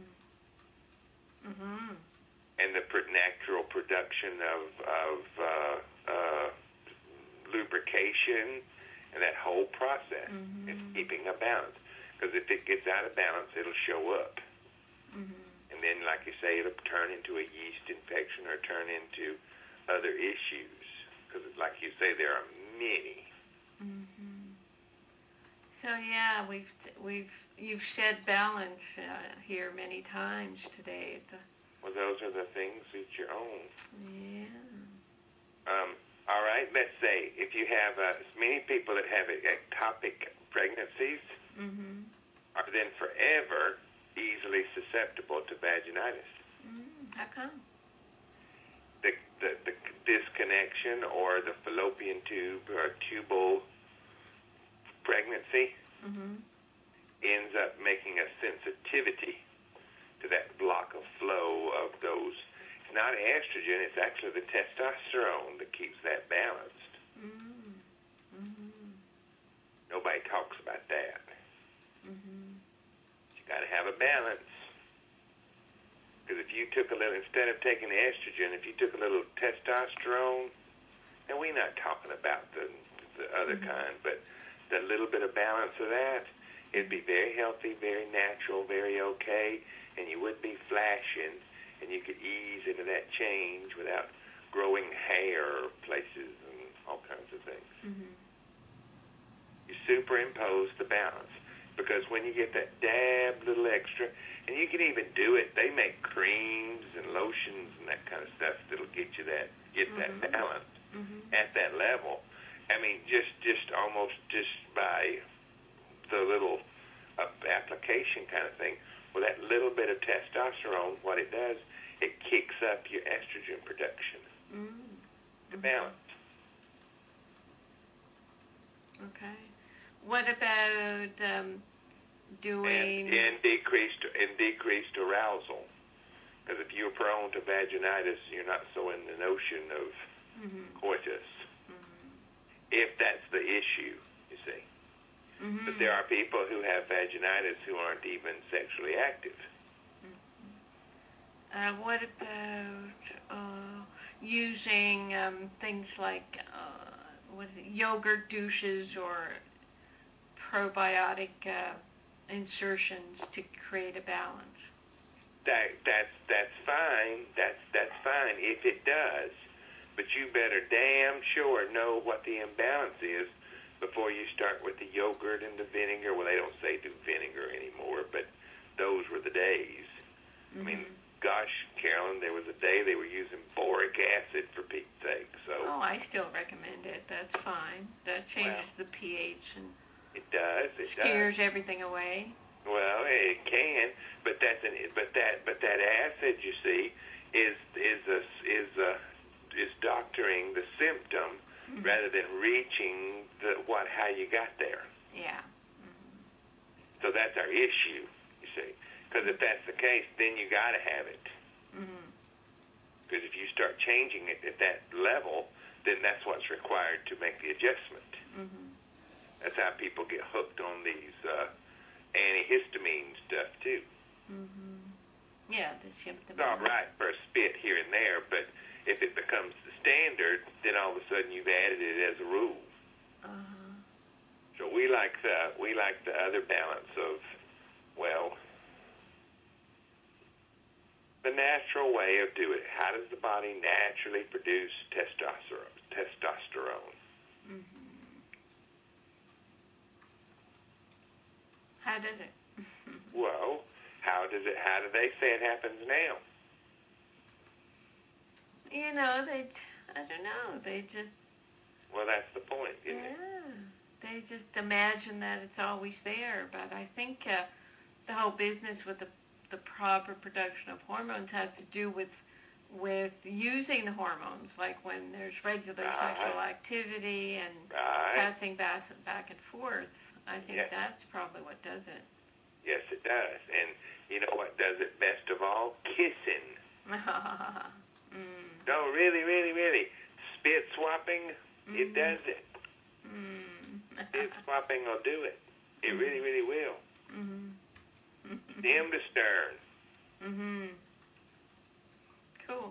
Mm-hmm. And the pr- natural production of, of uh, uh, lubrication and that whole process mm-hmm. is keeping a balance. Because if it gets out of balance, it'll show up. Mm-hmm. And then, like you say, it'll turn into a yeast infection or turn into other issues. Because, like you say, there are many. Mm-hmm. So, yeah, we've we've you've shed balance uh, here many times today. The... Well, those are the things that you own. Yeah. Um, all right, let's say if you have uh, many people that have ectopic pregnancies mm-hmm. are then forever easily susceptible to vaginitis. Mm, how come? The, the, the disconnection or the fallopian tube or tubal pregnancy mm-hmm. ends up making a sensitivity to that block of flow of those. It's not estrogen, it's actually the testosterone that keeps that balanced. Mm-hmm. Mm-hmm. Nobody talks about that. Mm-hmm. You got to have a balance. Because if you took a little, instead of taking estrogen, if you took a little testosterone, and we're not talking about the, the other mm-hmm. kind, but the little bit of balance of that, it'd be very healthy, very natural, very okay, and you wouldn't be flashing, and you could ease into that change without growing hair places and all kinds of things. Mm-hmm. You superimpose the balance, because when you get that dab little extra, and you can even do it, they make creams and lotions and that kind of stuff that'll get you that, get mm-hmm. that balance mm-hmm. at that level. I mean, just, just almost just by the little uh, application kind of thing, well, that little bit of testosterone, what it does, it kicks up your estrogen production mm-hmm. to balance. Okay. What about um, doing... And, and decreased and decreased arousal. Because if you're prone to vaginitis, you're not so in the notion of mm-hmm. coitus. Mm-hmm. If that's the issue, you see. Mm-hmm. But there are people who have vaginitis who aren't even sexually active. Mm-hmm. Uh, what about uh, using um, things like uh, what is it, yogurt douches or probiotic uh, insertions to create a balance? That that's that's fine. That's that's fine if it does. But you better damn sure know what the imbalance is before you start with the yogurt and the vinegar. Well, they don't say do vinegar anymore, but those were the days. Mm-hmm. I mean, gosh, Carolyn, there was a day they were using boric acid for Pete's sake. So Oh, I still recommend it. That's fine. That changes the pH and it does. It scares does. everything away. Well, it can, but that's an but that but that acid, you see, is is a, is a, is doctoring the symptom Mm-hmm. rather than reaching the what how you got there. Yeah. So that's our issue, you see. Because if that's the case, then you got to have it. Mm-hmm. Because if you start changing it at that level, then that's what's required to make the adjustment. Mm-hmm. That's how people get hooked on these uh, antihistamine stuff too. Mm-hmm. Yeah, the symptom. It's all right for a spit here and there, but if it becomes the standard, then all of a sudden you've added it as a rule. Uh-huh. So we like the we like the other balance of, well, the natural way of doing it. How does the body naturally produce testosterone? Testosterone. Mm-hmm. How does it? Well, how does it? How do they say it happens now? You know, they, I don't know, they just, Well, that's the point, isn't it? yeah, they just imagine that it's always there. But I think uh, the whole business with the the proper production of hormones has to do with with using the hormones, like when there's regular Right. sexual activity and Right. passing back, back and forth. I think Yes. that's probably what does it. Yes, it does. And you know what does it best of all? Kissing. mm. No, really, really, really. Spit swapping, Mm. it does it. Mm. Spit swapping will do it. It really, really will. mm-hmm. Stem to stern. Mhm. Cool.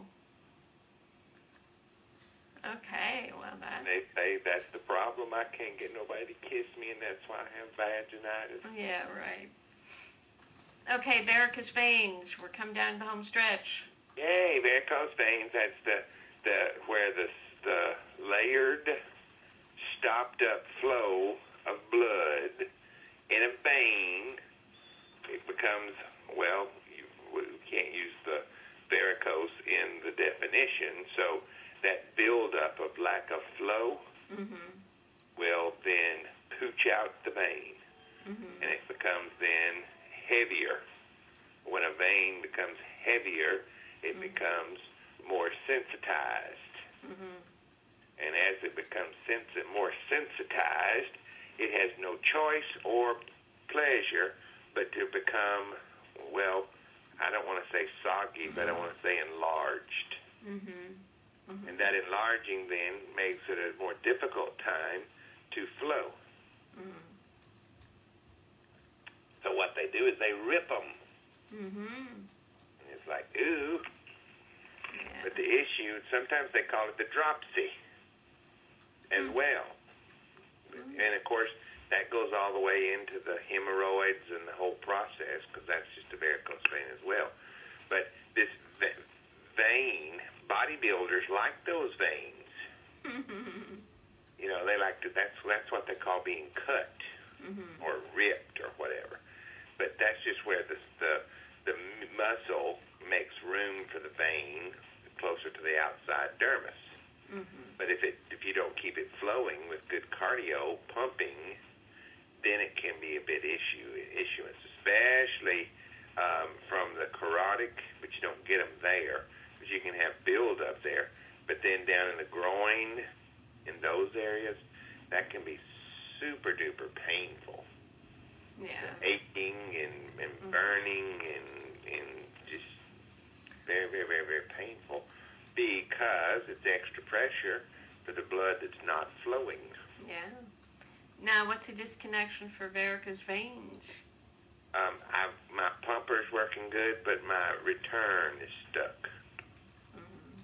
Okay, well that. They say that's the problem. I can't get nobody to kiss me, and that's why I have vaginitis. Yeah, right. Okay, varicose veins. We're coming down to the home stretch. Yay, varicose veins. That's the the where the the layered, stopped up flow of blood in a vein. It becomes, well, you, we can't use the varicose in the definition, so that buildup of lack of flow Mhm. will then pooch out the vein, Mhm. and it becomes then heavier. When a vein becomes heavier, it Mhm. becomes more sensitized, Mhm. and as it becomes sensi- more sensitized, it has no choice or pleasure but to become, well, I don't want to say soggy, but I want to say enlarged. Mhm. Mhm. And that enlarging then makes it a more difficult time to flow. Mhm. So what they do is they rip them. Mhm. And it's like, ooh. Yeah. But the issue, sometimes they call it the dropsy as Mm. well. Mm. And, of course, that goes all the way into the hemorrhoids and the whole process, because that's just a varicose vein as well. But this ve- vein, bodybuilders like those veins. Mhm. You know, they like to, that's, that's what they call being cut Mhm. or ripped or whatever. But that's just where the, the, the m- muscle makes room for the vein closer to the outside dermis. Mhm. But if it if you don't keep it flowing with good cardio, pumping, then it can be a bit issue issuance, especially um, from the carotid, but you don't get them there. But you can have build up there. But then down in the groin, in those areas, that can be super duper painful. Yeah. Aching and, and Mhm. burning and, and just very, very, very, very painful because it's extra pressure for the blood that's not flowing. Yeah. Now, what's the disconnection for varicose veins? Um, I, my pumper's working good, but my return is stuck. Mhm.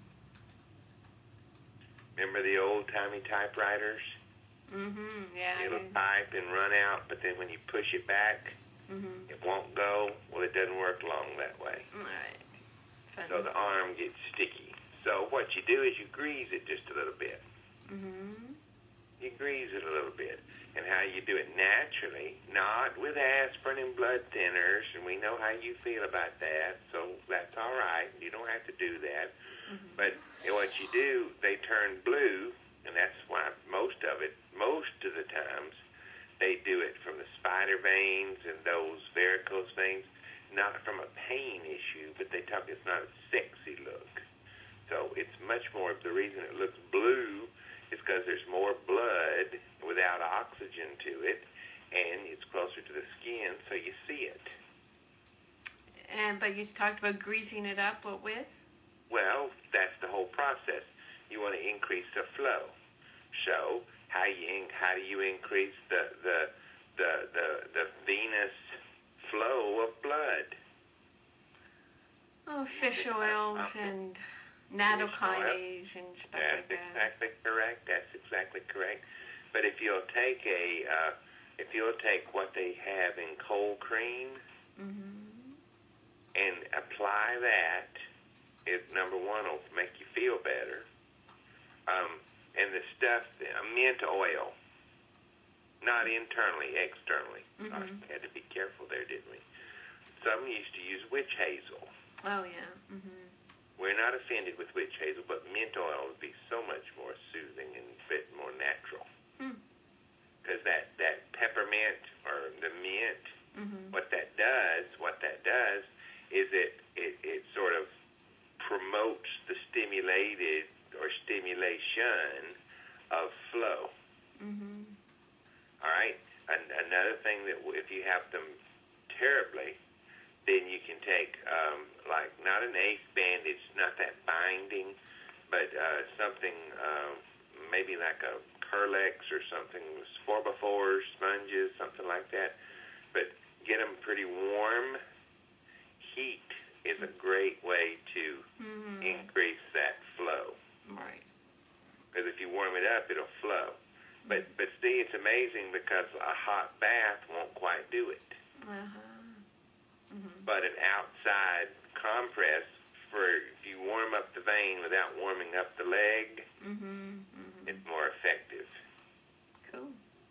Remember the old-timey typewriters? Mhm. Yeah. I It'll do. type and run out, but then when you push it back, Mhm. it won't go. Well, it doesn't work long that way. All right. Funny. So the arm gets sticky. So what you do is you grease it just a little bit. Mhm. You grease it a little bit. And how you do it naturally, not with aspirin and blood thinners, and we know how you feel about that, so that's all right. You don't have to do that. Mm-hmm. But what you do, they turn blue, and that's why most of it, most of the times, they do it from the spider veins and those varicose veins, not from a pain issue, but they talk it's not a sexy look. So it's much more, the reason it looks blue is because there's more blood without oxygen to it, and it's closer to the skin, so you see it. And but you talked about greasing it up. What with? Well, that's the whole process. You want to increase the flow. So how you in, how do you increase the the the the, the venous flow of blood? Oh, fish oils and nattokinase and stuff That's like that. exactly correct. That's exactly correct. But if you'll take a, uh, if you'll take what they have in cold cream Mm-hmm. and apply that, it number one will make you feel better. Um, and the stuff, uh, mint oil, not internally, externally. Mm-hmm. Uh, we had to be careful there, didn't we? Some used to use witch hazel. Oh yeah. Mm-hmm. We're not offended with witch hazel, but mint oil would be so much more soothing and fit more natural. Because Hmm. that, that peppermint or the mint, Mm-hmm. what that does, what that does is it, it, it sort of promotes the stimulated or stimulation of flow. Mm-hmm. All right? And another thing that w- if you have them terribly, then you can take, um, like, not an ace bandage, not that binding, but uh, something, uh, maybe like a Curlex or something, four by four sponges, something like that. But get them pretty warm. Heat is a great way to Mm-hmm. increase that flow. Right. Because if you warm it up, it'll flow. But, but see, it's amazing because a hot bath won't quite do it. Uh-huh. Mm-hmm. But an outside compress, for if you warm up the vein without warming up the leg, Mm-hmm. Mm-hmm. it's more effective. Cool.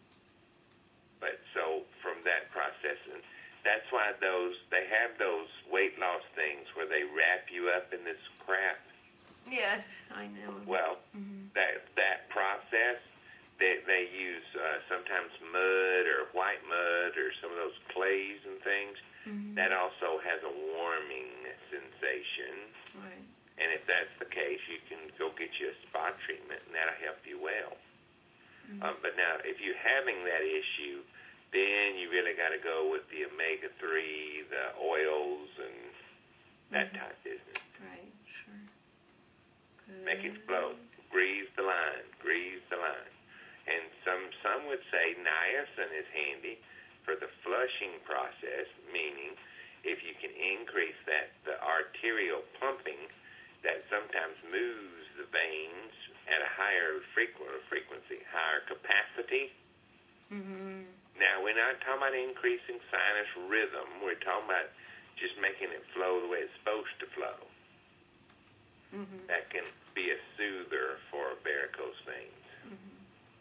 But so from that process, and that's why those they have those weight loss things where they wrap you up in this crap. Yes, I know. Well, Mm-hmm. that that process, they they use uh, sometimes mud or white mud or some of those clays and things. Mm-hmm. That also has a warming sensation. Right. And if that's the case, you can go get you a spa treatment, and that'll help you well. Mm-hmm. Um, but now, if you're having that issue, then you really got to go with the omega three, the oils, and that Mhm. type business. Right. Sure. Good. Make it flow. Grease the line. Grease the line. And some some would say niacin is handy for the flushing process, meaning if you can increase that, the arterial pumping, that sometimes moves the veins at a higher frequ- frequency, higher capacity. Mm-hmm. Now, we're not talking about increasing sinus rhythm. We're talking about just making it flow the way it's supposed to flow. Mm-hmm. That can be a soother for varicose veins. Mm-hmm.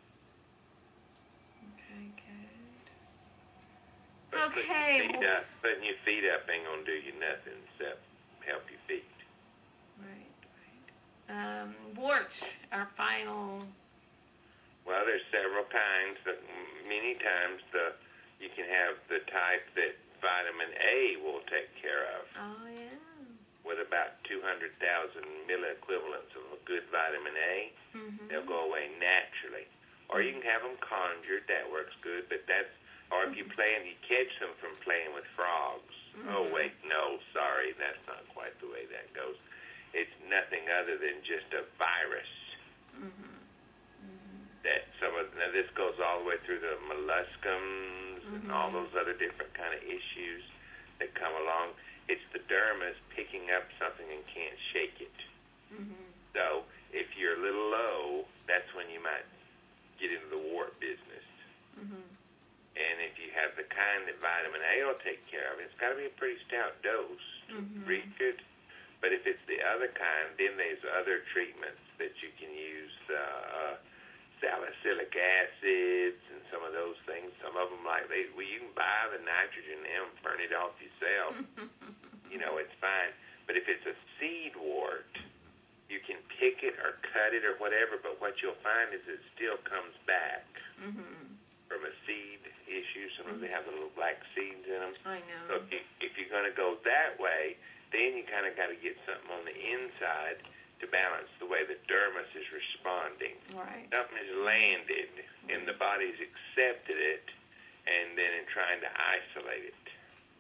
Okay, good. But Okay, putting your feet well- up, putting your feet up ain't gonna do you nothing except help your feet. Right, right. Um, warts, our final. Well, there's several kinds. That many times the you can have the type that vitamin A will take care of, Oh yeah. with about two hundred thousand milliequivalents of a good vitamin A. Mm-hmm. They'll go away naturally. Or you can have them conjured. That works good. But that's, or if you play and you catch them from playing with frogs. Mm-hmm. Oh, wait, no, sorry. That's not quite the way that goes. It's nothing other than just a virus. Mm-hmm. Mm-hmm. That some of, now this goes all the way through the molluscums and all Mhm. those other different kind of issues that come along. It's the dermis picking up something and can't shake it. Mm-hmm. So if you're a little low, that's when you might get into the wart business. Mm-hmm. And if you have the kind that vitamin A will take care of, it's got to be a pretty stout dose to Mhm. reach it. But if it's the other kind, then there's other treatments that you can use. Uh, uh, salicylic acids and some of those things. Some of them, like, they, well, you can buy the nitrogen and burn it off yourself. You know, it's fine. But if it's a seed wart, you can pick it or cut it or whatever, but what you'll find is it still comes back Mhm. from a seed issue. Sometimes they have the little black seeds in them. I So know. if, you, if you're going to go that way, then you kind of got to get something on the inside to balance the way the dermis is responding. Right. Something has landed, and the body's accepted it, and then in trying to isolate it.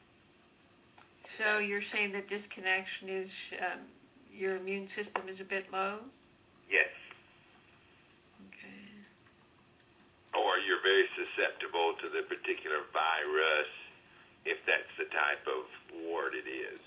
So you're saying that this connection is um, your immune system is a bit low? Yes. Okay. Or you're very susceptible to the particular virus, if that's the type of wart it is.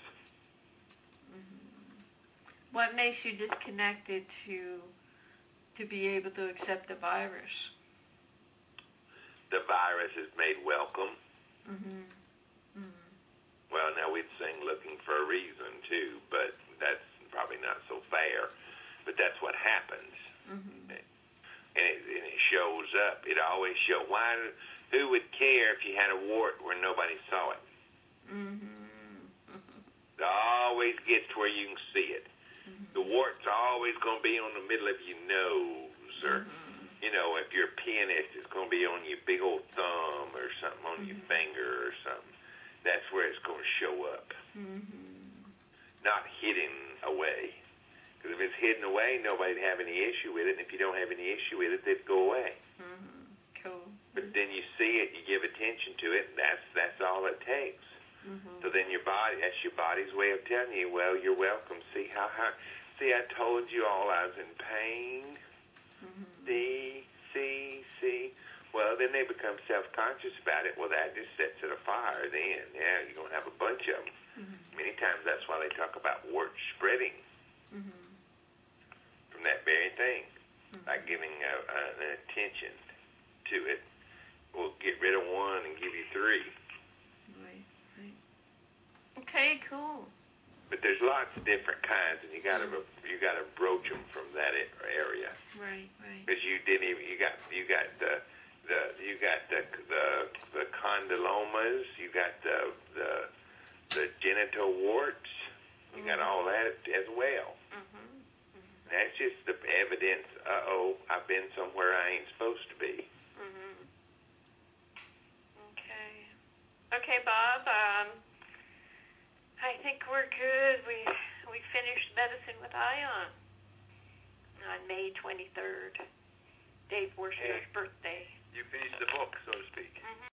Mm-hmm. What makes you disconnected to to be able to accept the virus? The virus is made welcome. Mhm. Mhm. Well, now we'd sing looking for a reason, too, but that's probably not so fair. But that's what happens. Mhm. And it, and it shows up. It always shows. Why? Who would care if you had a wart where nobody saw it? Mhm. It always gets to where you can see it. Mhm. The wart's always going to be on the middle of your nose, or, Mhm. you know, if you're a pianist, it's going to be on your big old thumb or something on your Mhm. finger or something. That's where it's going to show up, Mhm. not hidden away. Because if it's hidden away, nobody'd have any issue with it. And if you don't have any issue with it, it'd go away. Mhm. Cool. But then you see it, you give attention to it, and that's that's all it takes. Mhm. So then your body, that's your body's way of telling you, well, you're welcome. See how, how see, I told you all I was in pain. Mhm. See, see, see. Well, then they become self-conscious about it. Well, that just sets it afire then. Yeah, you're going to have a bunch of them. Mhm. Many times that's why they talk about wart spreading Mhm. from that very thing. Mhm. By giving a, a, an attention to it. We'll get rid of one and give you three. Right. Right. Okay. Cool. But there's lots of different kinds, and you got to you got to broach them from that a- area. Right. Right. Because you didn't even you got you got the the you got the the the condylomas, you got the the the genital warts, you got all that as well. Mhm. That's just the evidence. Uh oh, I've been somewhere I ain't supposed to be. Mhm. Okay. Okay, Bob. Um, I think we're good. We we finished Medicine with Ion on May twenty-third, Dave Worcester's birthday. You finished the book, so to speak. Mhm.